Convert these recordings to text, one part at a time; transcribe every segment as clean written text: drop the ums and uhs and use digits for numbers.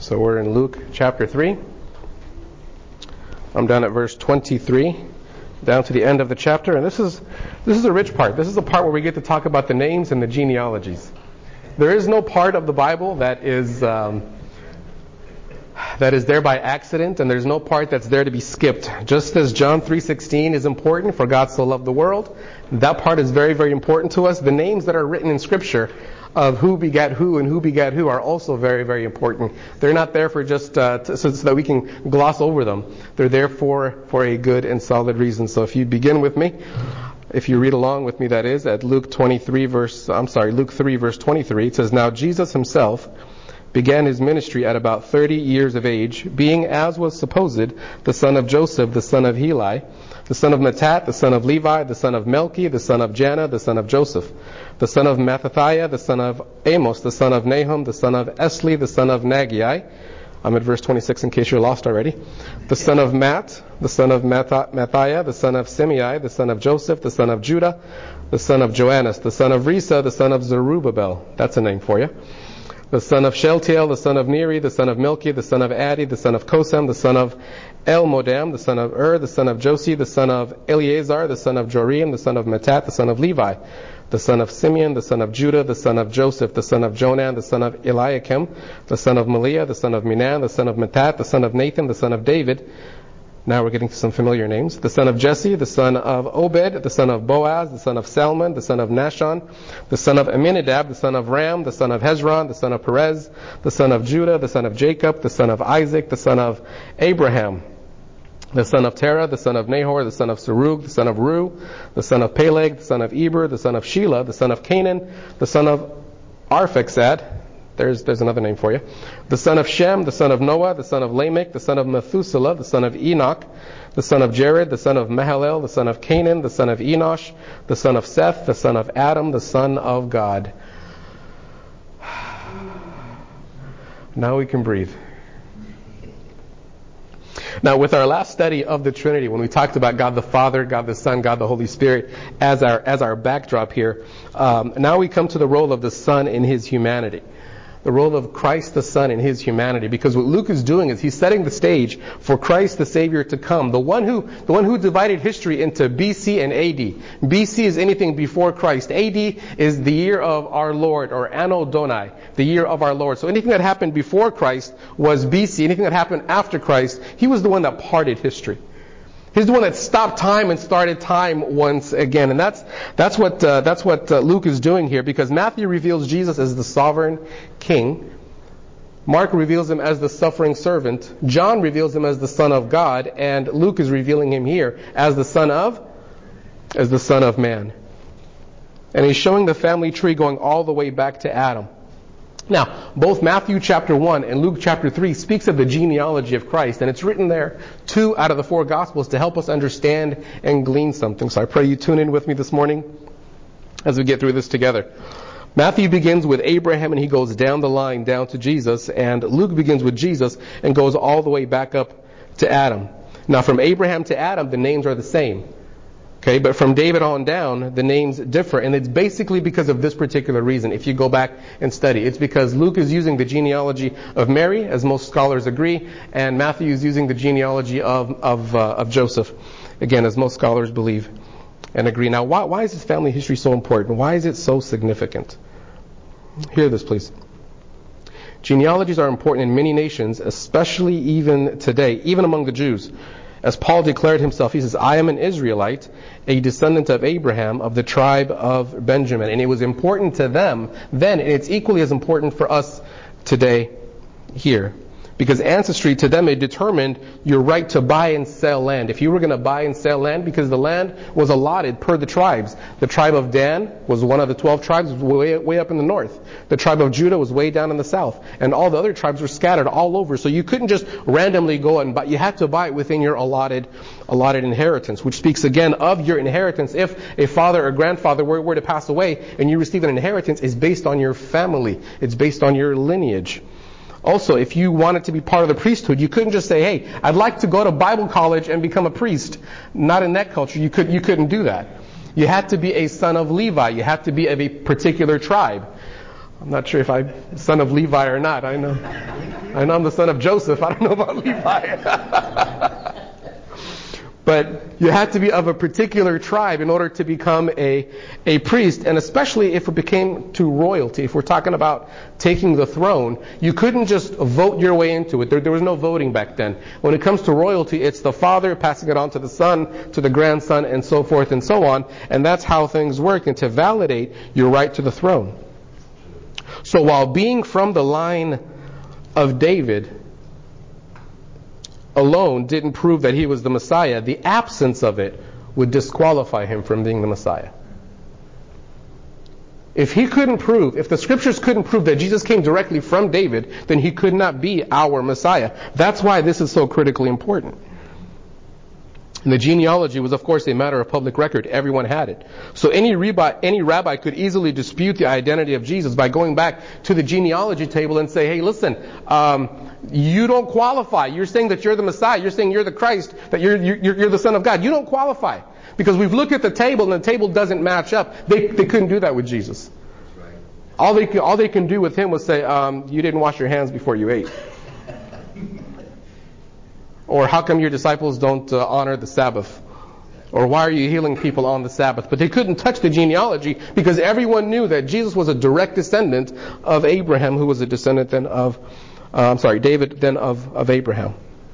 So we're in Luke chapter 3. I'm down at verse 23, down to the end of the chapter. And this is a rich part. This is the part where we get to talk about the names and the genealogies. There is no part of the Bible that is there by accident, and there's no part that's there to be skipped. Just as John 3:16 is important, for God so loved the world, that part is very, very important to us. The names that are written in Scripture of who begat who and who begat who are also very, very important. They're not there for just so that we can gloss over them. They're there for a good and solid reason. So if you begin with me, if you read along with me, that is, at Luke 3 verse 23, it says, "Now Jesus himself began his ministry at about 30 years of age, being, as was supposed, the son of Joseph, the son of Heli, the son of Matthat, the son of Levi, the son of Melchi, the son of Janna, the son of Joseph, the son of Mattathiah, the son of Amos, the son of Nahum, the son of Esli, the son of Nagai." I'm at verse 26 in case you're lost already. "The son of Matt, the son of Matthiah, the son of Simei, the son of Joseph, the son of Judah, the son of Joannas, the son of Risa, the son of Zerubbabel." That's a name for you. "The son of Shealtiel, the son of Neri, the son of Melchi, the son of Addi, the son of Kosam, the son of Elmodam, the son of the son of Josi, the son of Eleazar, the son of Jorim, the son of Matthat, the son of Levi, the son of Simeon, the son of Judah, the son of Joseph, the son of Jonan, the son of Eliakim, the son of Meliah, the son of Minan, the son of Matthat, the son of Nathan, the son of David." Now we're getting to some familiar names. "The son of Jesse, the son of Obed, the son of Boaz, the son of Salmon, the son of Nashon, the son of Aminadab, the son of Ram, the son of Hezron, the son of Perez, the son of Judah, the son of Jacob, the son of Isaac, the son of Abraham, the son of Terah, the son of Nahor, the son of Serug, the son of Ru, the son of Peleg, the son of Eber, the son of Shelah, the son of Canaan, the son of Arphaxad." There's another name for you. "The son of Shem, the son of Noah, the son of Lamech, the son of Methuselah, the son of Enoch, the son of Jared, the son of Mahalalel, the son of Canaan, the son of Enosh, the son of Seth, the son of Adam, the son of God." Now we can breathe. Now, with our last study of the Trinity, when we talked about God the Father, God the Son, God the Holy Spirit as our backdrop here, now we come to the role of the Son in his humanity. The role of Christ the Son in his humanity. Because what Luke is doing is he's setting the stage for Christ the Savior to come. The one who divided history into BC and AD. BC is anything before Christ. AD is the year of our Lord, or Anno Doni, the year of our Lord. So anything that happened before Christ was BC. Anything that happened after Christ, he was the one that parted history. He's the one that stopped time and started time once again. And that's what Luke is doing here, because Matthew reveals Jesus as the sovereign king. Mark reveals him as the suffering servant. John reveals him as the Son of God. And Luke is revealing him here as the Son of Man. And he's showing the family tree going all the way back to Adam. Now, both Matthew chapter 1 and Luke chapter 3 speaks of the genealogy of Christ, and it's written there 2 out of the 4 Gospels to help us understand and glean something. So I pray you tune in with me this morning as we get through this together. Matthew begins with Abraham and he goes down the line down to Jesus, and Luke begins with Jesus and goes all the way back up to Adam. Now, from Abraham to Adam, the names are the same. Okay, but from David on down, the names differ. And it's basically because of this particular reason. If you go back and study, it's because Luke is using the genealogy of Mary, as most scholars agree, and Matthew is using the genealogy of Joseph, again, as most scholars believe and agree. Now, why is this family history so important? Why is it so significant? Hear this, please. Genealogies are important in many nations, especially even today, even among the Jews. As Paul declared himself, he says, "I am an Israelite, a descendant of Abraham, of the tribe of Benjamin." And it was important to them then, and it's equally as important for us today here. Because ancestry to them, it determined your right to buy and sell land. If you were going to buy and sell land, because the land was allotted per the tribes. The tribe of Dan was one of the 12 tribes, way up in the north. The tribe of Judah was way down in the south. And all the other tribes were scattered all over. So you couldn't just randomly go and buy. You had to buy it within your allotted inheritance, which speaks again of your inheritance. If a father or grandfather were to pass away and you receive an inheritance, it's based on your family. It's based on your lineage. Also, if you wanted to be part of the priesthood, you couldn't just say, "Hey, I'd like to go to Bible college and become a priest." Not in that culture. You couldn't do that. You had to be a son of Levi. You had to be of a particular tribe. I'm not sure if I'm son of Levi or not. I know. I know I'm the son of Joseph. I don't know about Levi. But you had to be of a particular tribe in order to become a priest. And especially if it became to royalty, if we're talking about taking the throne, you couldn't just vote your way into it. There was no voting back then. When it comes to royalty, it's the father passing it on to the son, to the grandson, and so forth and so on. And that's how things work, and to validate your right to the throne. So while being from the line of David alone didn't prove that he was the Messiah, the absence of it would disqualify him from being the Messiah. If the scriptures couldn't prove that Jesus came directly from David, then he could not be our Messiah. That's why this is so critically important. And the genealogy was, of course, a matter of public record. Everyone had it. So any rabbi could easily dispute the identity of Jesus by going back to the genealogy table and say, hey, listen, you don't qualify. You're saying that you're the Messiah. You're saying you're the Christ, that you're the Son of God. You don't qualify. Because we've looked at the table and the table doesn't match up. They couldn't do that with Jesus. All they can do with him was say, you didn't wash your hands before you ate. Or how come your disciples don't honor the Sabbath? Or why are you healing people on the Sabbath? But they couldn't touch the genealogy because everyone knew that Jesus was a direct descendant of Abraham, who was a descendant then of, David then of Abraham.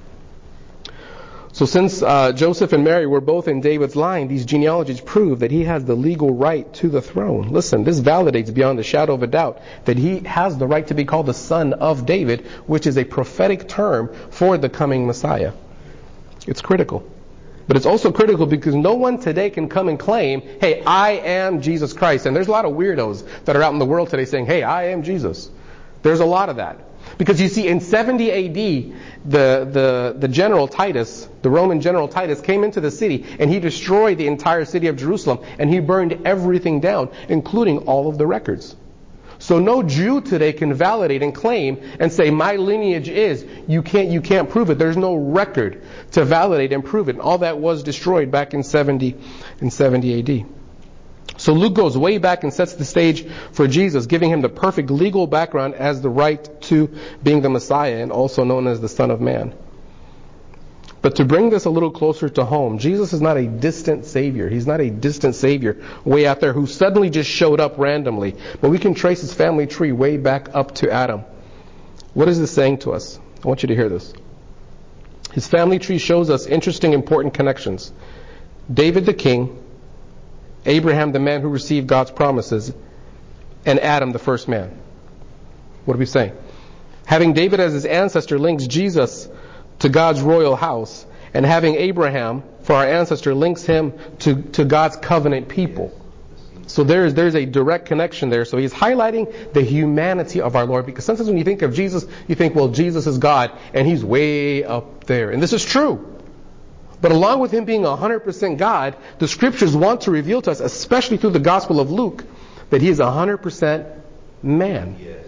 So since Joseph and Mary were both in David's line, these genealogies prove that he has the legal right to the throne. Listen, this validates beyond a shadow of a doubt that he has the right to be called the son of David, which is a prophetic term for the coming Messiah. It's critical. But it's also critical because no one today can come and claim, hey, I am Jesus Christ. And there's a lot of weirdos that are out in the world today saying, hey, I am Jesus. There's a lot of that. Because you see, in 70 AD, the general Titus, the Roman general Titus, came into the city and he destroyed the entire city of Jerusalem and he burned everything down, including all of the records. So no Jew today can validate and claim and say, my lineage is, you can't prove it. There's no record to validate and prove it. And all that was destroyed back in 70 AD. So Luke goes way back and sets the stage for Jesus, giving him the perfect legal background as the right to being the Messiah and also known as the Son of Man. But to bring this a little closer to home, Jesus is not a distant Savior. He's not a distant Savior way out there who suddenly just showed up randomly. But we can trace his family tree way back up to Adam. What is this saying to us? I want you to hear this. His family tree shows us interesting, important connections. David the king, Abraham, the man who received God's promises, and Adam, the first man. What are we saying? Having David as his ancestor links Jesus to God's royal house, and having Abraham for our ancestor links him to God's covenant people. So there's a direct connection there. So he's highlighting the humanity of our Lord, because sometimes when you think of Jesus, you think, well, Jesus is God, and he's way up there. And this is true. But along with him being 100% God, the scriptures want to reveal to us, especially through the Gospel of Luke, that he is 100% man. Yes.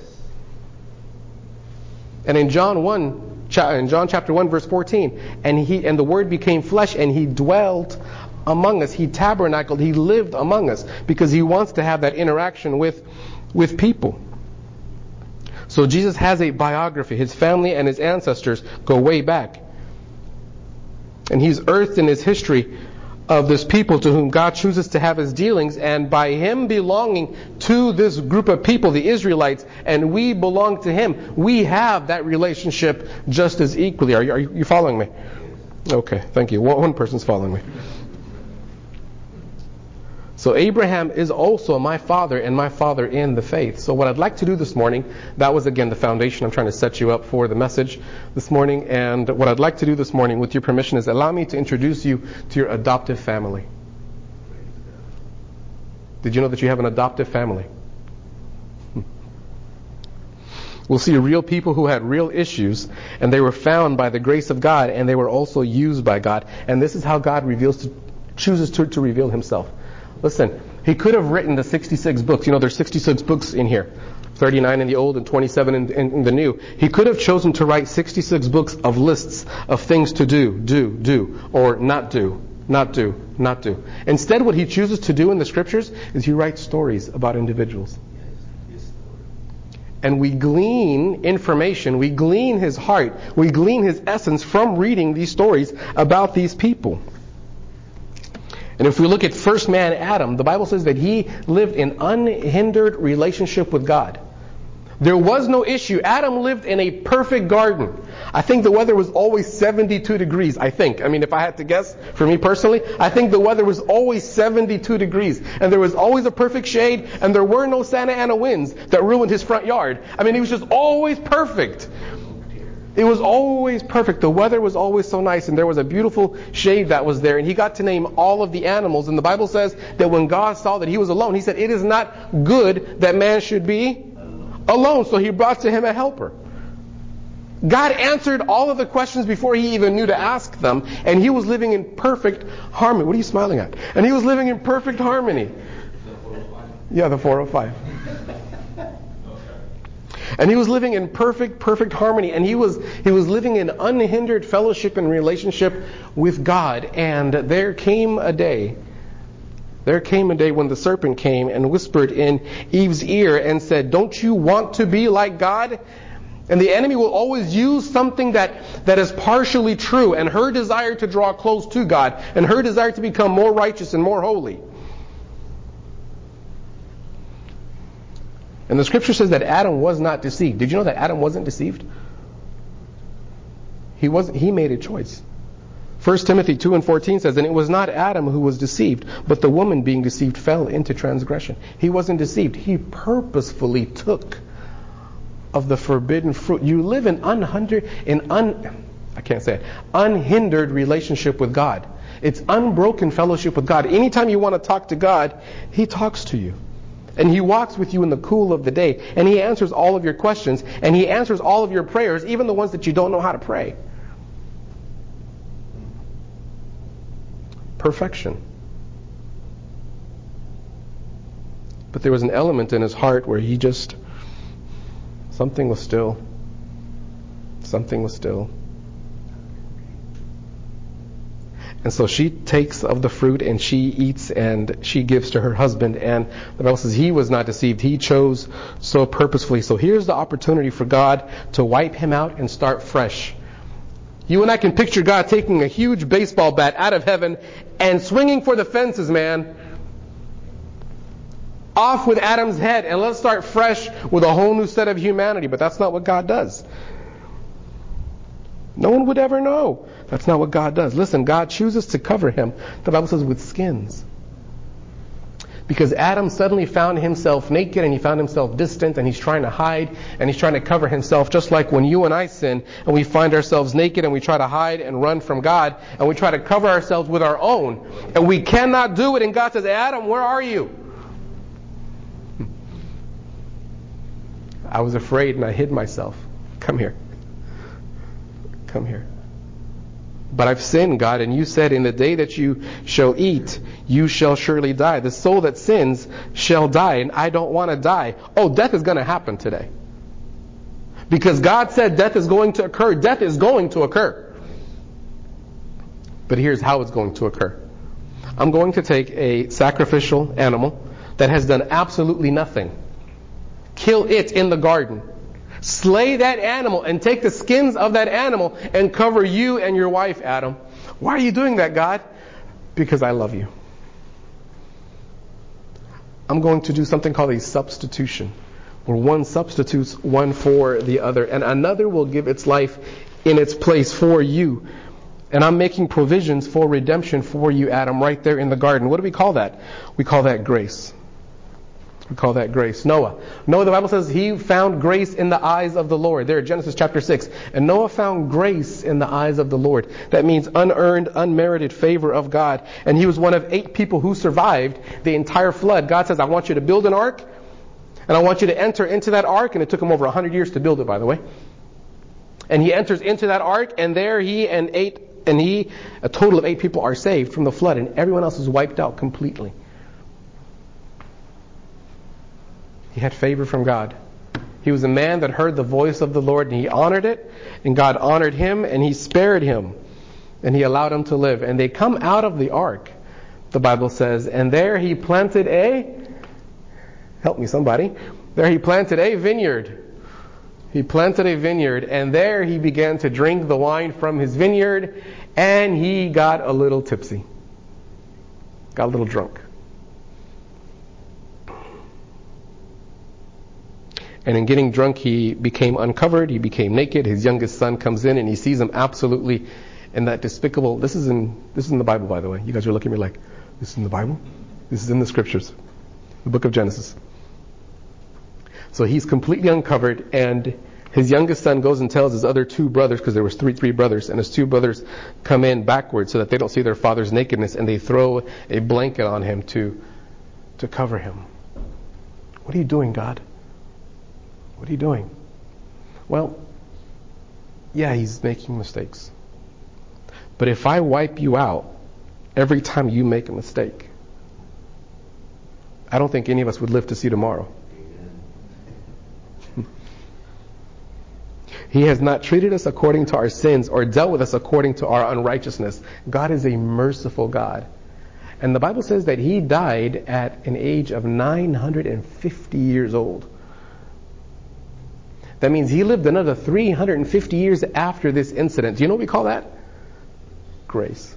And in John chapter 1, verse 14, and the Word became flesh, and he dwelt among us. He tabernacled. He lived among us because he wants to have that interaction with people. So Jesus has a biography. His family and his ancestors go way back. And he's earthed in his history of this people to whom God chooses to have his dealings, and by him belonging to this group of people, the Israelites, and we belong to him, we have that relationship just as equally. Are you following me? Okay, thank you. One person's following me. So Abraham is also my father and my father in the faith. So what I'd like to do this morning, that was again the foundation. I'm trying to set you up for the message this morning. And what I'd like to do this morning, with your permission, is allow me to introduce you to your adoptive family. Did you know that you have an adoptive family? We'll see real people who had real issues, and they were found by the grace of God, and they were also used by God. And this is how God chooses to reveal himself. Listen, he could have written the 66 books. You know, there's 66 books in here. 39 in the Old and 27 in the New. He could have chosen to write 66 books of lists of things to do, or not do, not do, not do. Instead, what he chooses to do in the scriptures is he writes stories about individuals. And we glean information, we glean his heart, we glean his essence from reading these stories about these people. And if we look at first man, Adam, the Bible says that he lived in unhindered relationship with God. There was no issue. Adam lived in a perfect garden. I think the weather was always 72 degrees, I think. I mean, if I had to guess, for me personally, I think the weather was always 72 degrees. And there was always a perfect shade, and there were no Santa Ana winds that ruined his front yard. I mean, it was just always perfect. It was always perfect. The weather was always so nice, and there was a beautiful shade that was there. And he got to name all of the animals. And the Bible says that when God saw that he was alone, he said, "It is not good that man should be alone." So he brought to him a helper. God answered all of the questions before he even knew to ask them. And he was living in perfect harmony. What are you smiling at? And he was living in perfect harmony. Yeah, the 405. And he was living in perfect harmony. And he was living in unhindered fellowship and relationship with God. And there came a day when the serpent came and whispered in Eve's ear and said, "Don't you want to be like God?" And the enemy will always use something that is partially true, and her desire to draw close to God, and her desire to become more righteous and more holy. And the scripture says that Adam was not deceived. Did you know that Adam wasn't deceived? He made a choice. 1 Timothy 2:14 says, "And it was not Adam who was deceived, but the woman being deceived fell into transgression." He wasn't deceived. He purposefully took of the forbidden fruit. You live in unhindered relationship with God. It's unbroken fellowship with God. Anytime you want to talk to God, he talks to you. And he walks with you in the cool of the day. And he answers all of your questions. And he answers all of your prayers, even the ones that you don't know how to pray. Perfection. But there was an element in his heart where something was still. And so she takes of the fruit and she eats and she gives to her husband. And the Bible says he was not deceived. He chose so purposefully. So here's the opportunity for God to wipe him out and start fresh. You and I can picture God taking a huge baseball bat out of heaven and swinging for the fences, man. Off with Adam's head, and let's start fresh with a whole new set of humanity. But that's not what God does. No one would ever know. That's not what God does. Listen, God chooses to cover him, the Bible says, with skins. Because Adam suddenly found himself naked, and he found himself distant, and he's trying to hide, and he's trying to cover himself, just like when you and I sin, and we find ourselves naked, and we try to hide and run from God, and we try to cover ourselves with our own, and we cannot do it. And God says, "Adam, where are you?" I was afraid and I hid myself. Come here. But I've sinned, God, and you said, "In the day that you shall eat, you shall surely die. The soul that sins shall die," and I don't want to die. Oh, death is going to happen today. Because God said death is going to occur. Death is going to occur. But here's how it's going to occur. I'm going to take a sacrificial animal that has done absolutely nothing. Kill it in the garden. Slay that animal and take the skins of that animal and cover you and your wife, Adam. Why are you doing that, God? Because I love you. I'm going to do something called a substitution, where one substitutes one for the other, and another will give its life in its place for you. And I'm making provisions for redemption for you, Adam, right there in the garden. What do we call that? We call that grace. We call that grace. Noah, the Bible says he found grace in the eyes of the Lord. There, Genesis chapter 6. And Noah found grace in the eyes of the Lord. That means unearned, unmerited favor of God. And he was one of 8 people who survived the entire flood. God says, "I want you to build an ark, and I want you to enter into that ark." And it took him over 100 years to build it, by the way. And he enters into that ark, and there a total of 8 people are saved from the flood, and everyone else is wiped out completely. He had favor from God. He was a man that heard the voice of the Lord, and he honored it, and God honored him, and he spared him, and he allowed him to live. And they come out of the ark, the Bible says, and there he planted there he planted a vineyard. He planted a vineyard, and there he began to drink the wine from his vineyard, and he got a little tipsy. Got a little drunk. And in getting drunk, he became uncovered, he became naked. His youngest son comes in and he sees him absolutely in that despicable... This is in the Bible, by the way. You guys are looking at me like, this is in the Bible? This is in the scriptures. The book of Genesis. So he's completely uncovered, and his youngest son goes and tells his other two brothers, because there was three brothers, and his two brothers come in backwards so that they don't see their father's nakedness, and they throw a blanket on him to cover him. What are you doing, God? What are you doing? Well, yeah, he's making mistakes. But if I wipe you out every time you make a mistake, I don't think any of us would live to see tomorrow. He has not treated us according to our sins or dealt with us according to our unrighteousness. God is a merciful God. And the Bible says that he died at an age of 950 years old. That means he lived another 350 years after this incident. Do you know what we call that? Grace.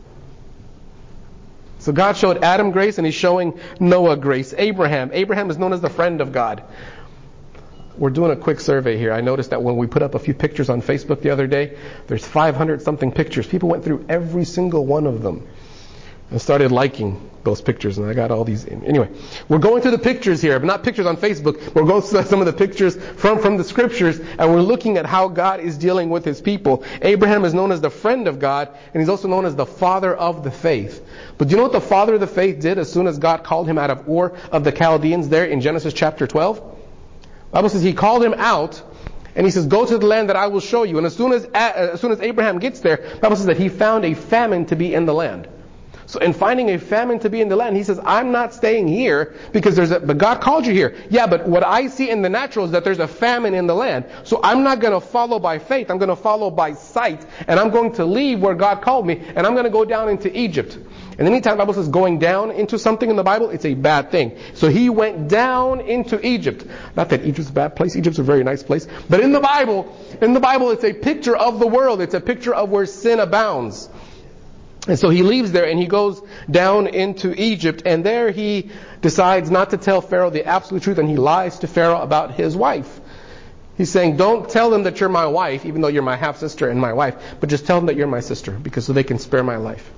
So God showed Adam grace, and he's showing Noah grace. Abraham is known as the friend of God. We're doing a quick survey here. I noticed that when we put up a few pictures on Facebook the other day, there's 500 something pictures. People went through every single one of them and started liking those pictures, and I got all these. Anyway, we're going through the pictures here, but not pictures on Facebook. We're going through some of the pictures from the scriptures, and we're looking at how God is dealing with his people. Abraham is known as the friend of God, and he's also known as the father of the faith. But do you know what the father of the faith did as soon as God called him out of Ur of the Chaldeans there in Genesis chapter 12? The Bible says he called him out, and he says, go to the land that I will show you. And as soon as Abraham gets there, the Bible says that he found a famine to be in the land. So in finding a famine to be in the land, he says, I'm not staying here because but God called you here. Yeah, but what I see in the natural is that there's a famine in the land. So I'm not going to follow by faith. I'm going to follow by sight. And I'm going to leave where God called me, and I'm going to go down into Egypt. And anytime the Bible says going down into something in the Bible, it's a bad thing. So he went down into Egypt. Not that Egypt's a bad place. Egypt's a very nice place. But in the Bible, it's a picture of the world. It's a picture of where sin abounds. And so he leaves there and he goes down into Egypt, and there he decides not to tell Pharaoh the absolute truth, and he lies to Pharaoh about his wife. He's saying, don't tell them that you're my wife, even though you're my half-sister and my wife, but just tell them that you're my sister, because so they can spare my life.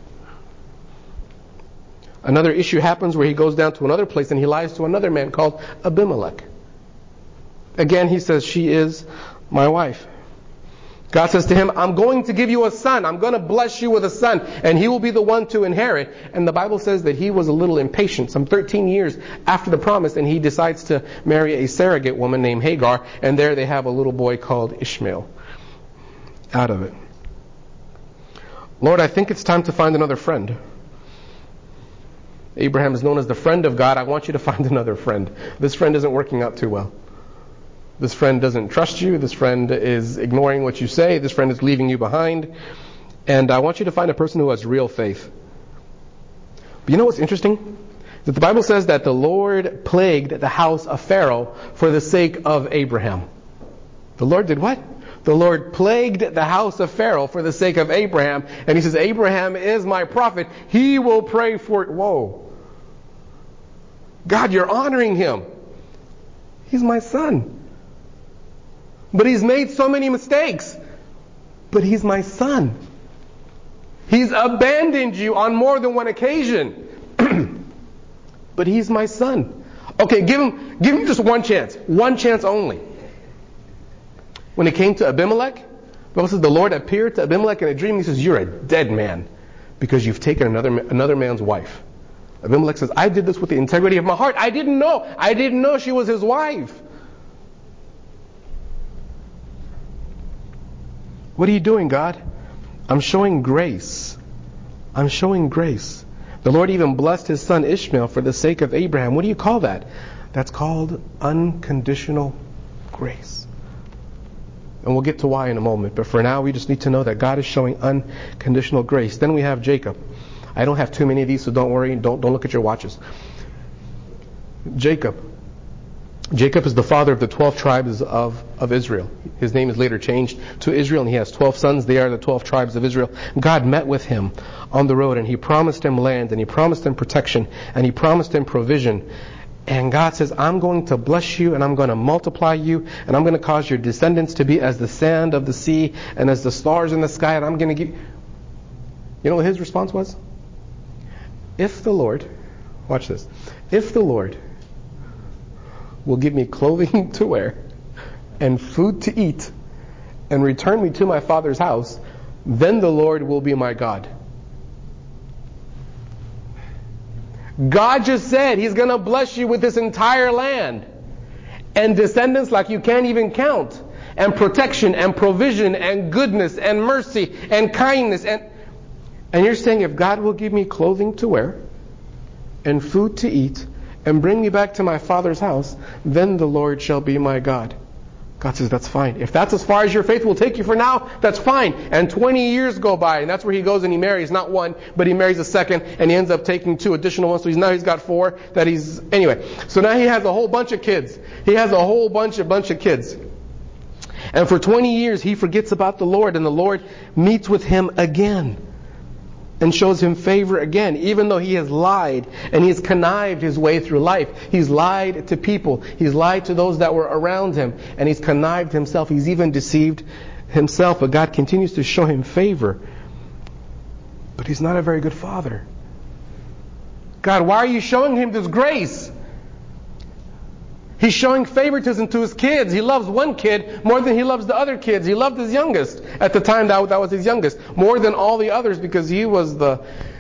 Another issue happens where he goes down to another place and he lies to another man called Abimelech. Again, he says, she is my wife. God says to him, I'm going to give you a son. I'm going to bless you with a son, and he will be the one to inherit. And the Bible says that he was a little impatient, some 13 years after the promise, and he decides to marry a surrogate woman named Hagar, and there they have a little boy called Ishmael out of it. Lord, I think it's time to find another friend. Abraham is known as the friend of God. I want you to find another friend. This friend isn't working out too well. This friend doesn't trust you. This friend is ignoring what you say. This friend is leaving you behind. And I want you to find a person who has real faith. But you know what's interesting? That the Bible says that the Lord plagued the house of Pharaoh for the sake of Abraham. The Lord did what? The Lord plagued the house of Pharaoh for the sake of Abraham. And he says, Abraham is my prophet. He will pray for it. Whoa. God, you're honoring him. He's my son. But he's made so many mistakes. But he's my son. He's abandoned you on more than one occasion. But he's my son. Okay, give him just one chance. One chance only. When it came to Abimelech, the Bible says the Lord appeared to Abimelech in a dream. He says, you're a dead man because you've taken another man's wife. Abimelech says, I did this with the integrity of my heart. I didn't know she was his wife. What are you doing, God? I'm showing grace. I'm showing grace. The Lord even blessed his son Ishmael for the sake of Abraham. What do you call that? That's called unconditional grace. And we'll get to why in a moment. But for now, we just need to know that God is showing unconditional grace. Then we have Jacob. I don't have too many of these, so don't worry. Don't look at your watches. Jacob. Jacob is the father of the 12 tribes of Israel. His name is later changed to Israel, and he has 12 sons. They are the 12 tribes of Israel. God met with him on the road, and he promised him land, and he promised him protection, and he promised him provision. And God says, I'm going to bless you, and I'm going to multiply you, and I'm going to cause your descendants to be as the sand of the sea and as the stars in the sky, and I'm going to give... You know what his response was? If the Lord, watch this, if the Lord will give me clothing to wear and food to eat and return me to my father's house, then the Lord will be my God. God just said He's going to bless you with this entire land and descendants like you can't even count, and protection and provision and goodness and mercy and kindness, and you're saying if God will give me clothing to wear and food to eat and bring me back to my father's house, then the Lord shall be my God. God says, that's fine. If that's as far as your faith will take you for now, that's fine. And 20 years go by, and that's where he goes and he marries, not one, but he marries a second, and he ends up taking 2 additional ones, so now he's got 4 that he's... Anyway, so now he has a whole bunch of kids. He has a whole bunch of kids. And for 20 years, he forgets about the Lord, and the Lord meets with him again and shows him favor again, even though he has lied and he's connived his way through life. He's lied to people. He's lied to those that were around him, and he's connived himself. He's even deceived himself, but God continues to show him favor. But he's not a very good father. God, why are you showing him this grace? He's showing favoritism to his kids. He loves one kid more than he loves the other kids. He loved his youngest. At the time, that was his youngest. More than all the others, because he was the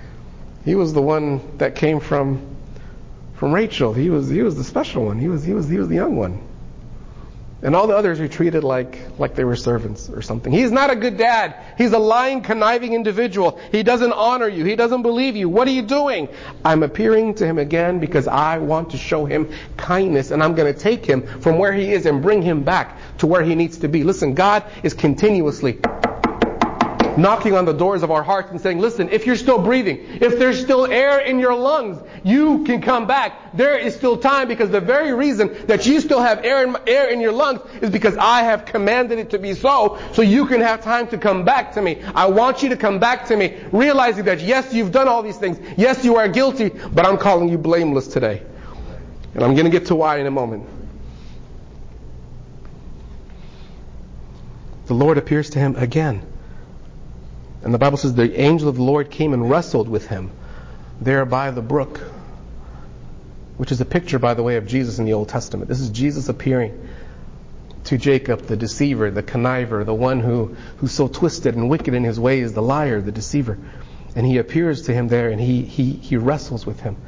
one that came from Rachel. He was the special one. He was the young one. And all the others are treated like they were servants or something. He's not a good dad. He's a lying, conniving individual. He doesn't honor you. He doesn't believe you. What are you doing? I'm appearing to him again because I want to show him kindness, and I'm going to take him from where he is and bring him back to where he needs to be. Listen, God is continuously knocking on the doors of our hearts and saying, listen, if you're still breathing, if there's still air in your lungs, you can come back. There is still time, because the very reason that you still have air in your lungs is because I have commanded it to be so you can have time to come back to me. I want you to come back to me, realizing that yes, you've done all these things. Yes, you are guilty, but I'm calling you blameless today. And I'm going to get to why in a moment. The Lord appears to him again. And the Bible says the angel of the Lord came and wrestled with him there by the brook, which is a picture, by the way, of Jesus in the Old Testament. This is Jesus appearing to Jacob, the deceiver, the conniver, the one who's so twisted and wicked in his ways, the liar, the deceiver. And he appears to him there, and he wrestles with him.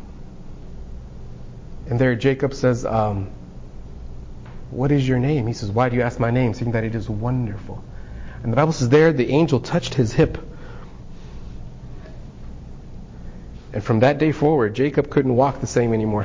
And there Jacob says, what is your name? He says, why do you ask my name? Saying that it is wonderful. And the Bible says there the angel touched his hip. And from that day forward, Jacob couldn't walk the same anymore.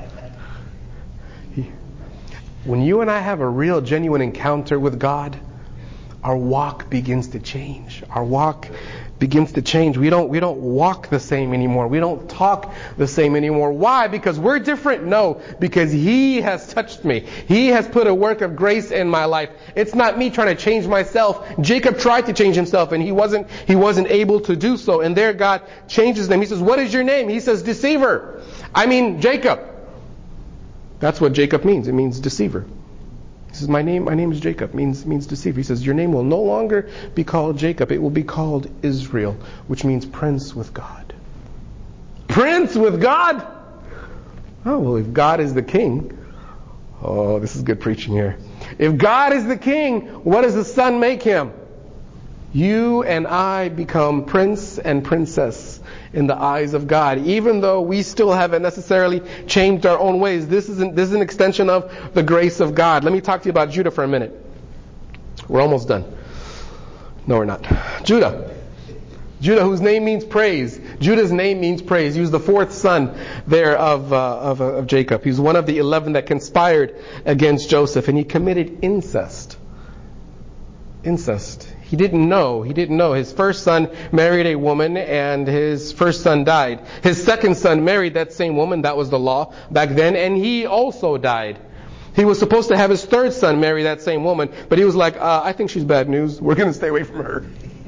When you and I have a real, genuine encounter with God, our walk begins to change. Our walk begins to change. We don't walk the same anymore. We don't talk the same anymore. Why? Because we're different? No, because He has touched me. He has put a work of grace in my life. It's not me trying to change myself. Jacob tried to change himself, and he wasn't able to do so. And there God changes them. He says, what is your name? He says, deceiver. I mean, Jacob. That's what Jacob means. It means deceiver. He says, my name is Jacob, means deceiver. He says, your name will no longer be called Jacob. It will be called Israel, which means prince with God. Prince with God? Oh, well, if God is the king, oh, this is good preaching here. If God is the king, what does the Son make him? You and I become prince and princess in the eyes of God. Even though we still haven't necessarily changed our own ways, this is an extension of the grace of God. Let me talk to you about Judah for a minute. We're almost done. No, we're not. Judah, whose name means praise. Judah's name means praise. He was the 4th son there of Jacob. He was one of the 11 that conspired against Joseph, and he committed incest. Incest. He didn't know. His first son married a woman, and his first son died. His second son married that same woman. That was the law back then, and he also died. He was supposed to have his third son marry that same woman, but he was like, I think she's bad news. We're going to stay away from her.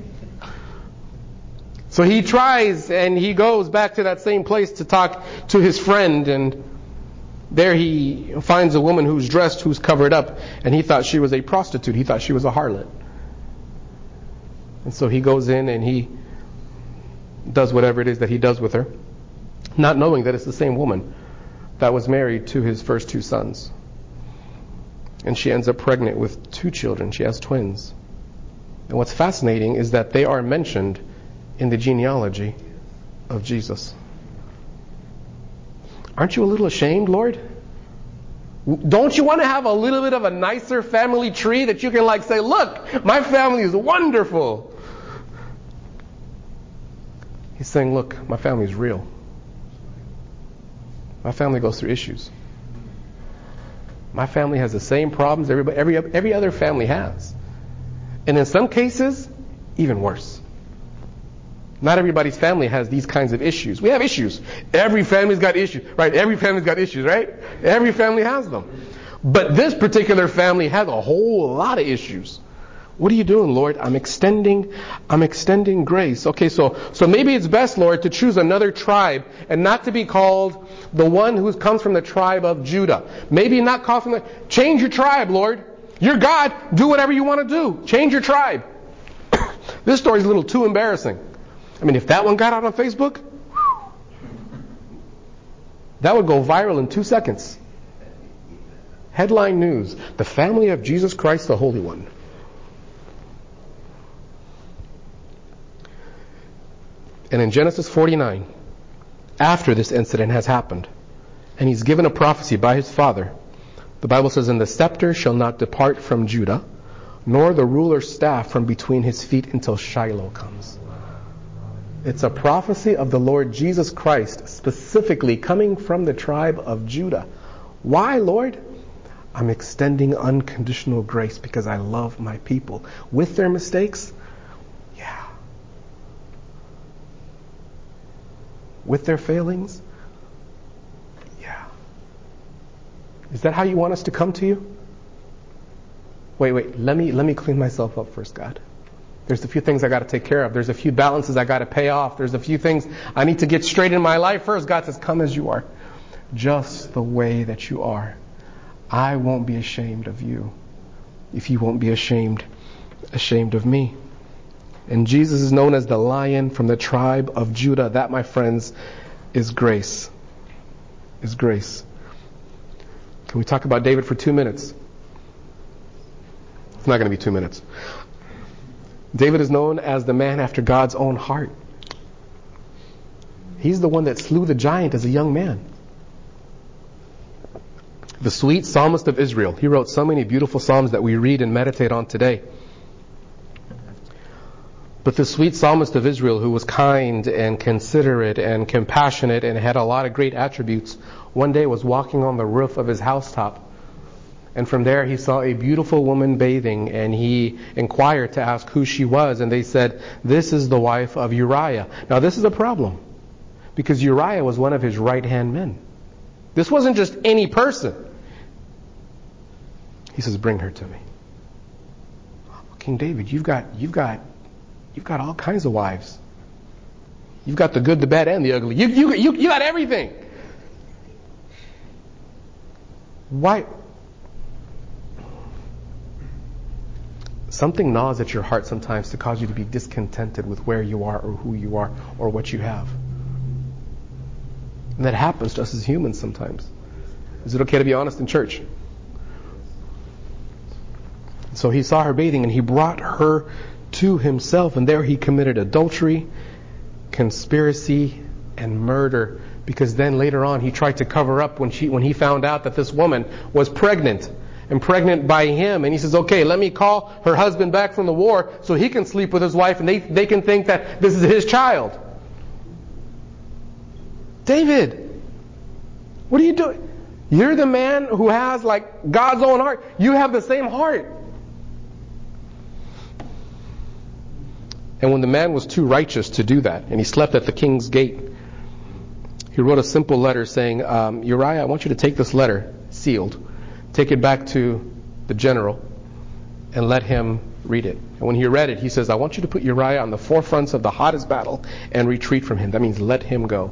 So he tries, and he goes back to that same place to talk to his friend, and there he finds a woman who's dressed, who's covered up, and he thought she was a prostitute. He thought she was a harlot. And so he goes in and he does whatever it is that he does with her, not knowing that it's the same woman that was married to his first two sons. And she ends up pregnant with 2 children. She has twins. And what's fascinating is that they are mentioned in the genealogy of Jesus. Aren't you a little ashamed, Lord? Don't you want to have a little bit of a nicer family tree that you can say, look, my family is wonderful? He's saying, look, my family is real. My family goes through issues. My family has the same problems every other family has. And in some cases, even worse. Not everybody's family has these kinds of issues. We have issues. Every family's got issues, right? Every family's got issues, right? Every family has them. But this particular family has a whole lot of issues. What are you doing, Lord? I'm extending grace. Okay, so maybe it's best, Lord, to choose another tribe and not to be called the one who comes from the tribe of Judah. Maybe not called from change your tribe, Lord. You're God. Do whatever you want to do. Change your tribe. This story's a little too embarrassing. I mean, if that one got out on Facebook, that would go viral in 2 seconds. Headline news: the family of Jesus Christ, the Holy One. And in Genesis 49, after this incident has happened, and he's given a prophecy by his father, the Bible says, and the scepter shall not depart from Judah, nor the ruler's staff from between his feet until Shiloh comes. It's a prophecy of the Lord Jesus Christ, specifically coming from the tribe of Judah. Why, Lord? I'm extending unconditional grace because I love my people. With their mistakes? Yeah. With their failings? Yeah. Is that how you want us to come to you? Wait, let me clean myself up first, God. There's a few things I got to take care of. There's a few balances I got to pay off. There's a few things I need to get straight in my life first. God says, come as you are. Just the way that you are. I won't be ashamed of you if you won't be ashamed of me. And Jesus is known as the Lion from the tribe of Judah. That, my friends, is grace. Is grace. Can we talk about David for 2 minutes? It's not going to be 2 minutes. David is known as the man after God's own heart. He's the one that slew the giant as a young man. The sweet psalmist of Israel. He wrote so many beautiful psalms that we read and meditate on today. But the sweet psalmist of Israel, who was kind and considerate and compassionate and had a lot of great attributes, one day was walking on the roof of his housetop. And from there he saw a beautiful woman bathing, and he inquired to ask who she was, and they said, this is the wife of Uriah. Now this is a problem, because Uriah was one of his right-hand men. This wasn't just any person. He says, bring her to me. King David, you've got all kinds of wives. You've got the good, the bad, and the ugly. You got everything. Why? Something gnaws at your heart sometimes to cause you to be discontented with where you are or who you are or what you have. And that happens to us as humans sometimes. Is it okay to be honest in church? So he saw her bathing and he brought her to himself, and there he committed adultery, conspiracy, and murder, because then later on he tried to cover up when he found out that this woman was pregnant. And pregnant by him. And he says, okay, let me call her husband back from the war so he can sleep with his wife and they can think that this is his child. David, what are you doing? You're the man who has God's own heart. You have the same heart. And when the man was too righteous to do that, and he slept at the king's gate, he wrote a simple letter saying, Uriah, I want you to take this letter, sealed, take it back to the general and let him read it. And when he read it, he says, I want you to put Uriah on the forefronts of the hottest battle and retreat from him. That means let him go.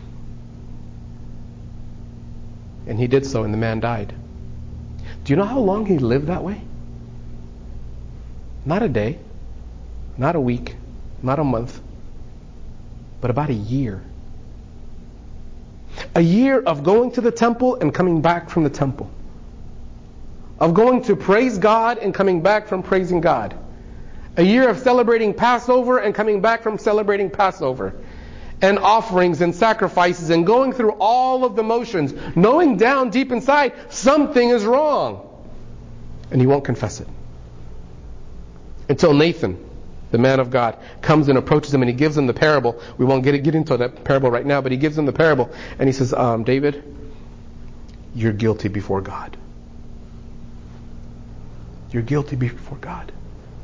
And he did so, and the man died. Do you know how long he lived that way? Not a day, not a week, not a month, but about a year. A year of going to the temple and coming back from the temple. Of going to praise God and coming back from praising God. A year of celebrating Passover and coming back from celebrating Passover. And offerings and sacrifices and going through all of the motions, knowing down deep inside something is wrong. And he won't confess it. Until Nathan, the man of God, comes and approaches him and he gives him the parable. We won't get into that parable right now, but he gives him the parable and he says, David, you're guilty before God. You're guilty before God.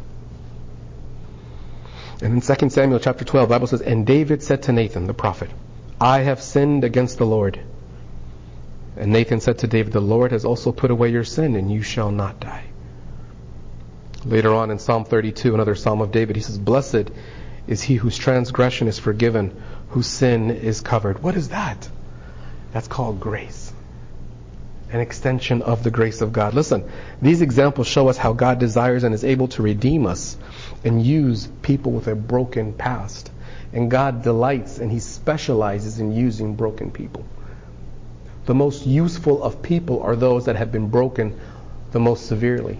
And in 2 Samuel chapter 12, the Bible says, and David said to Nathan, the prophet, I have sinned against the Lord. And Nathan said to David, the Lord has also put away your sin, and you shall not die. Later on in Psalm 32, another Psalm of David, he says, blessed is he whose transgression is forgiven, whose sin is covered. What is that? That's called grace. An extension of the grace of God. Listen, these examples show us how God desires and is able to redeem us and use people with a broken past. And God delights and He specializes in using broken people. The most useful of people are those that have been broken the most severely.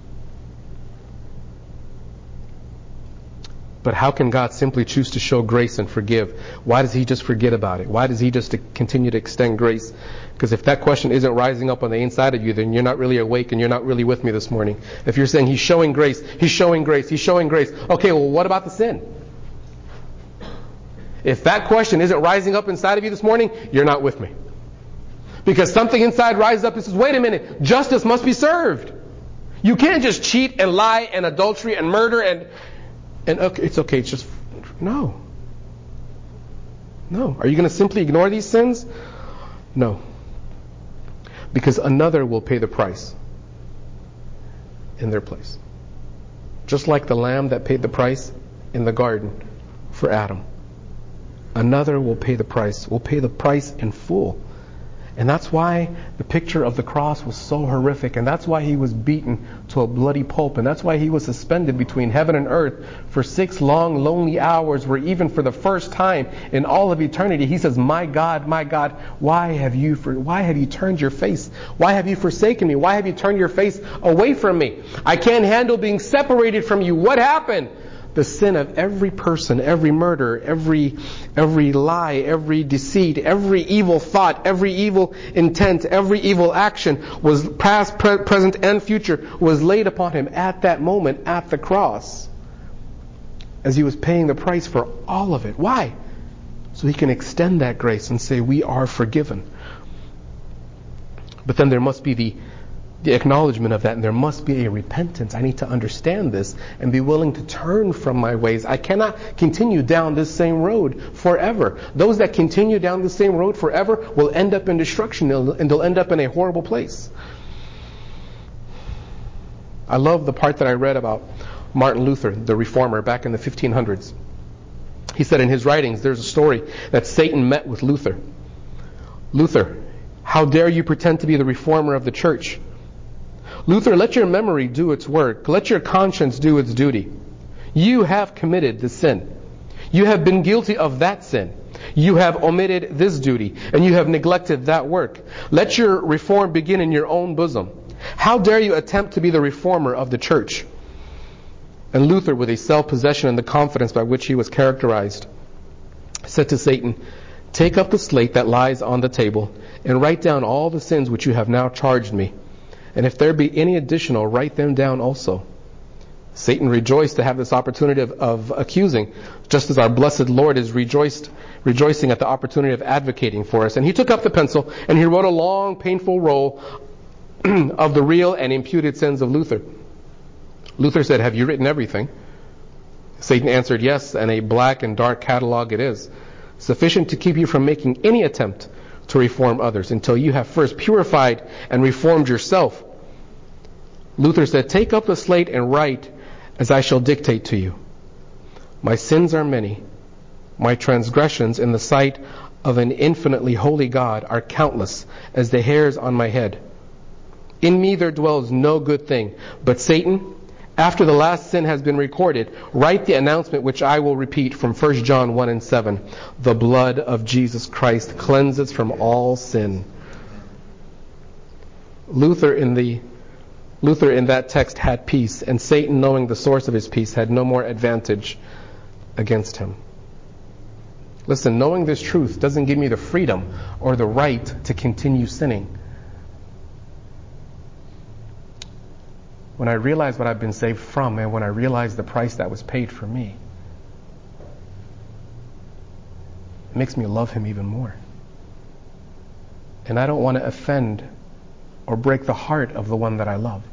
But how can God simply choose to show grace and forgive? Why does He just forget about it? Why does He just continue to extend grace? Because if that question isn't rising up on the inside of you, then you're not really awake and you're not really with me this morning. If you're saying He's showing grace, He's showing grace, He's showing grace. Okay, well, what about the sin? If that question isn't rising up inside of you this morning, you're not with me. Because something inside rises up and says, wait a minute, justice must be served. You can't just cheat and lie and adultery and murder and okay, it's okay, it's just, no. No. Are you going to simply ignore these sins? No. Because another will pay the price in their place. Just like the lamb that paid the price in the garden for Adam. Another will pay the price in full. And that's why the picture of the cross was so horrific. And that's why He was beaten to a bloody pulp. And that's why He was suspended between heaven and earth for 6 long, lonely hours, where even for the first time in all of eternity, He says, my God, why have you turned your face? Why have you forsaken me? Why have you turned your face away from me? I can't handle being separated from you. What happened? The sin of every person, every murder, every lie, every deceit, every evil thought, every evil intent, every evil action was past, present, and future was laid upon Him at that moment at the cross as He was paying the price for all of it. Why? So He can extend that grace and say, we are forgiven. But then there must be the acknowledgement of that, and there must be a repentance. I need to understand this and be willing to turn from my ways. I cannot continue down this same road forever. Those that continue down the same road forever will end up in destruction, and they'll end up in a horrible place. I love the part that I read about Martin Luther, the reformer, back in the 1500s. He said in his writings, there's a story that Satan met with Luther. Luther, how dare you pretend to be the reformer of the church? Luther, let your memory do its work. Let your conscience do its duty. You have committed the sin. You have been guilty of that sin. You have omitted this duty, and you have neglected that work. Let your reform begin in your own bosom. How dare you attempt to be the reformer of the church? And Luther, with a self-possession and the confidence by which he was characterized, said to Satan, take up the slate that lies on the table and write down all the sins which you have now charged me. And if there be any additional, write them down also. Satan rejoiced to have this opportunity of accusing, just as our blessed Lord is rejoicing at the opportunity of advocating for us. And he took up the pencil and he wrote a long, painful roll of the real and imputed sins of Luther. Luther said, have you written everything? Satan answered, yes, and a black and dark catalog it is, sufficient to keep you from making any attempt to reform others until you have first purified and reformed yourself. Luther said, "Take up the slate and write as I shall dictate to you. My sins are many. My transgressions in the sight of an infinitely holy God are countless as the hairs on my head. In me there dwells no good thing. But Satan, after the last sin has been recorded, write the announcement which I will repeat from 1 John 1 and 7. The blood of Jesus Christ cleanses from all sin." Luther in that text had peace, and Satan, knowing the source of his peace, had no more advantage against him. Listen, knowing this truth doesn't give me the freedom or the right to continue sinning. When I realize what I've been saved from, and when I realize the price that was paid for me, it makes me love Him even more. And I don't want to offend or break the heart of the one that I love.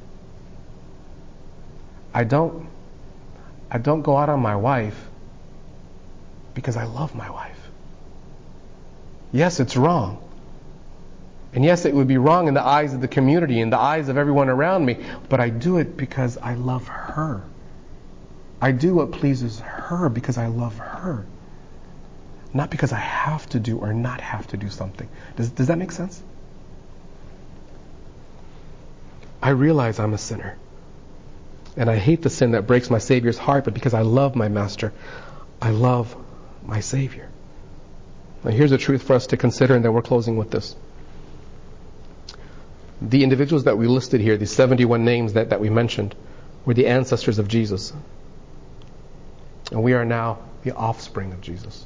I don't go out on my wife because I love my wife. Yes, it's wrong. And yes, it would be wrong in the eyes of the community, in the eyes of everyone around me, but I do it because I love her. I do what pleases her because I love her. Not because I have to do or not have to do something. Does that make sense? I realize I'm a sinner. And I hate the sin that breaks my Savior's heart, but because I love my Master, I love my Savior. Now here's a truth for us to consider, and then we're closing with this. The individuals that we listed here, the 71 names that we mentioned, were the ancestors of Jesus. And we are now the offspring of Jesus.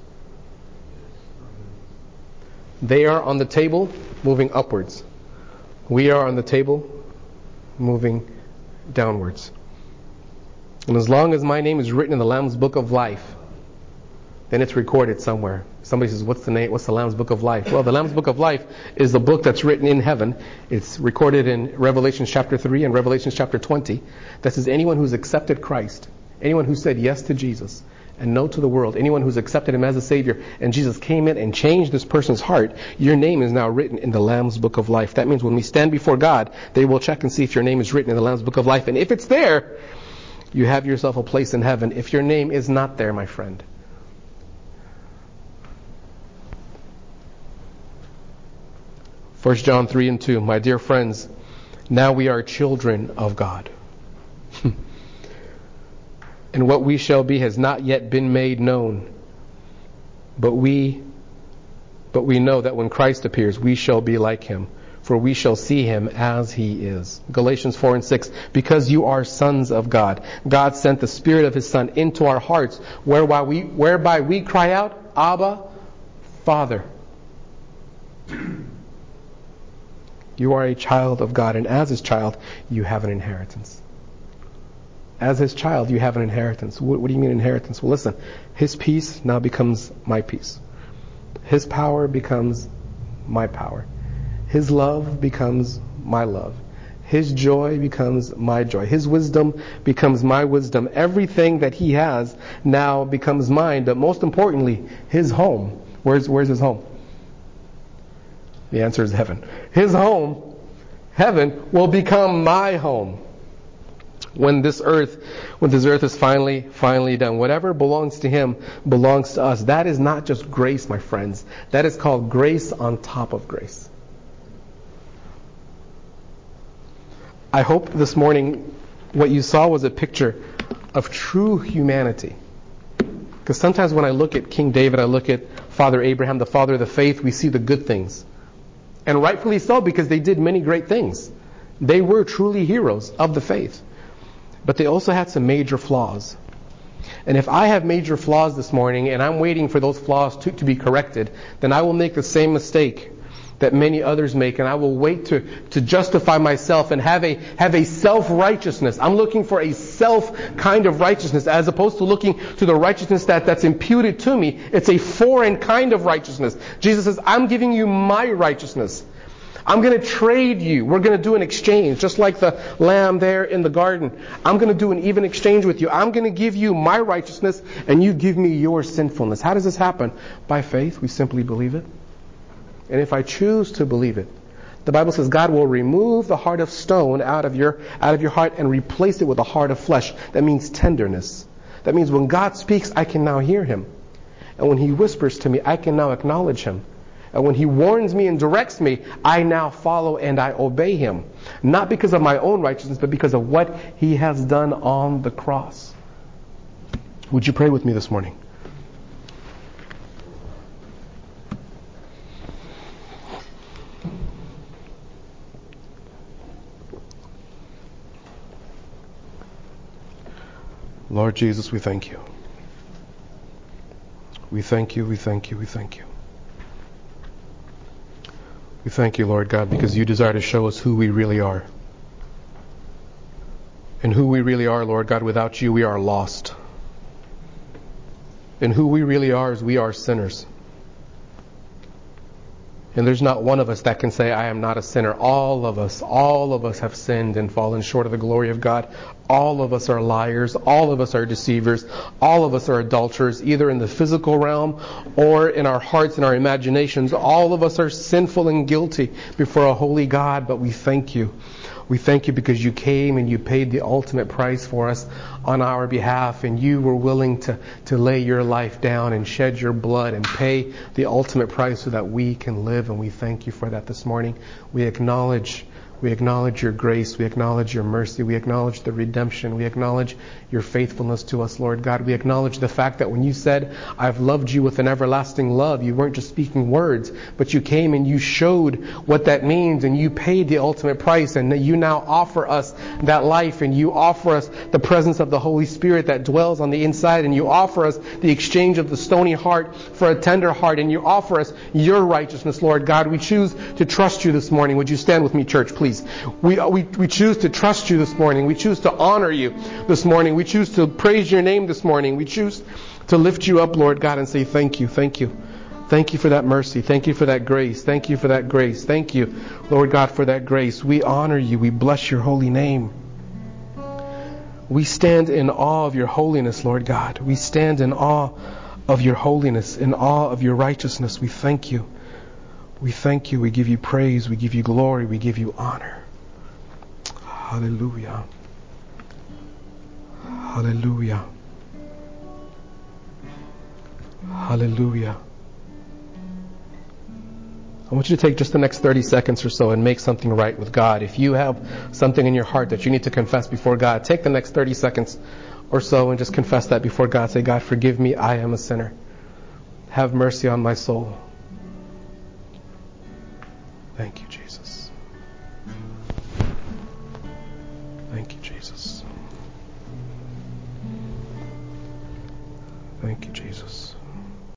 They are on the table moving upwards. We are on the table moving downwards. And as long as my name is written in the Lamb's Book of Life, then it's recorded somewhere. Somebody says, what's the Lamb's Book of Life? Well, the Lamb's Book of Life is the book that's written in heaven. It's recorded in Revelation chapter 3 and Revelation chapter 20. That says anyone who's accepted Christ, anyone who said yes to Jesus and no to the world, anyone who's accepted Him as a Savior, and Jesus came in and changed this person's heart, your name is now written in the Lamb's Book of Life. That means when we stand before God, they will check and see if your name is written in the Lamb's Book of Life. And if it's there, you have yourself a place in heaven. If your name is not there, my friend, 1 John 3 and 2, my dear friends, now we are children of God. And what we shall be has not yet been made known. But we know that when Christ appears, we shall be like Him, for we shall see Him as He is. Galatians 4 and 6, because you are sons of God, God sent the Spirit of His Son into our hearts, whereby we cry out, Abba, Father. You are a child of God, and as His child, you have an inheritance. As His child, you have an inheritance. What do you mean inheritance? Well, listen, His peace now becomes my peace. His power becomes my power. His love becomes my love. His joy becomes my joy. His wisdom becomes my wisdom. Everything that He has now becomes mine. But most importantly, His home. Where's His home? The answer is heaven. His home, heaven, will become my home. When this earth is finally done, whatever belongs to Him belongs to us. That is not just grace, my friends. That is called grace on top of grace. I hope this morning what you saw was a picture of true humanity. Because sometimes when I look at King David, I look at Father Abraham, the father of the faith, we see the good things. And rightfully so, because they did many great things. They were truly heroes of the faith. But they also had some major flaws. And if I have major flaws this morning and I'm waiting for those flaws to be corrected, then I will make the same mistake that many others make, and I will wait to justify myself and have a self-righteousness. I'm looking for a self kind of righteousness as opposed to looking to the righteousness that's imputed to me. It's a foreign kind of righteousness. Jesus says, I'm giving you my righteousness. I'm going to trade you. We're going to do an exchange, just like the lamb there in the garden. I'm going to do an even exchange with you. I'm going to give you my righteousness, and you give me your sinfulness. How does this happen? By faith. We simply believe it. And if I choose to believe it, The Bible says God will remove the heart of stone out of your heart and replace it with a heart of flesh. That means tenderness. That means when God speaks, I can now hear him. And when he whispers to me, I can now acknowledge him. And when he warns me and directs me, I now follow and I obey him. Not because of my own righteousness, but because of what he has done on the cross. Would you pray with me this morning? Lord Jesus, we thank you. We thank you, we thank you, we thank you. We thank you, Lord God, because you desire to show us who we really are. And who we really are, Lord God, without you we are lost. And who we really are is we are sinners. And there's not one of us that can say, I am not a sinner. All of us have sinned and fallen short of the glory of God. All of us are liars. All of us are deceivers. All of us are adulterers, either in the physical realm or in our hearts and our imaginations. All of us are sinful and guilty before a holy God, but we thank you. We thank you because you came and you paid the ultimate price for us on our behalf, and you were willing to lay your life down and shed your blood and pay the ultimate price so that we can live, and we thank you for that this morning. We acknowledge your grace. We acknowledge your mercy. We acknowledge the redemption. We acknowledge your faithfulness to us, Lord God. We acknowledge the fact that when you said, I've loved you with an everlasting love, you weren't just speaking words, but you came and you showed what that means, and you paid the ultimate price, and you now offer us that life, and you offer us the presence of the Holy Spirit that dwells on the inside, and you offer us the exchange of the stony heart for a tender heart, and you offer us your righteousness, Lord God. We choose to trust you this morning. Would you stand with me, church, please? We choose to trust you this morning. We choose to honor you this morning. We choose to praise your name this morning. We choose to lift you up, Lord God, and say thank you, thank you. Thank you for that mercy. Thank you for that grace. Thank you for that grace. Thank you, Lord God, for that grace. We honor you. We bless your holy name. We stand in awe of your holiness, Lord God. We stand in awe of your holiness, in awe of your righteousness. We thank you. We thank you. We give you praise. We give you glory. We give you honor. Hallelujah. Hallelujah. Hallelujah. I want you to take just the next 30 seconds or so and make something right with God. If you have something in your heart that you need to confess before God, take the next 30 seconds or so and just confess that before God. Say, God, forgive me. I am a sinner. Have mercy on my soul. Thank you, Jesus. Thank you, Jesus. Thank you, Jesus.